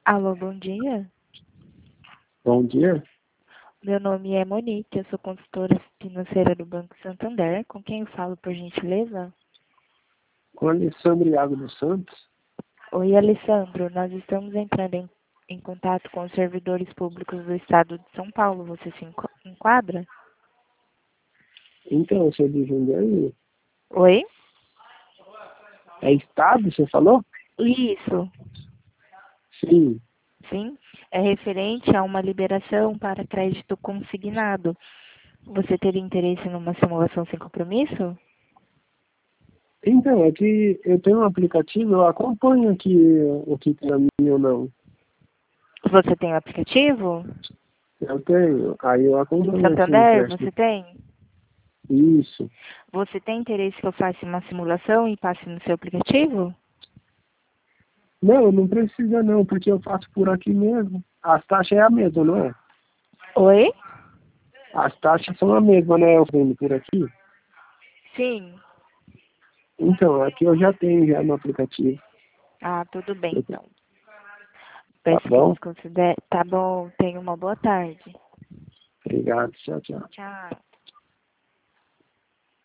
Alô, bom dia. Bom dia. Meu nome é Monique, eu sou consultora financeira do Banco Santander. Com quem eu falo, por gentileza? Com Alessandro Iago dos Santos. Oi, Alessandro. Nós estamos entrando em contato com os servidores públicos do Estado de São Paulo. Você se enquadra? Então, você diz aí. Oi? É Estado, você falou? Isso. Sim. Sim. É referente a uma liberação para crédito consignado. Você teria interesse numa simulação sem compromisso? Então, é que eu tenho um aplicativo, eu acompanho aqui o que tem na minha ou não. Você tem o aplicativo? Eu tenho, aí eu Do acompanho aqui o Santander, empréstimo. você tem? Isso. Você tem interesse que eu faça uma simulação e passe no seu aplicativo? Não, não precisa não, porque eu faço por aqui mesmo. As taxas é a mesma, não é? Oi? As taxas são a mesma, né? Eu vendo por aqui. Sim. Então, aqui eu já tenho já no aplicativo. Ah, tudo bem, então. Tá Peço que bom? desconsidere. Tá bom, tenha uma boa tarde. Obrigado. Tchau, tchau. Tchau.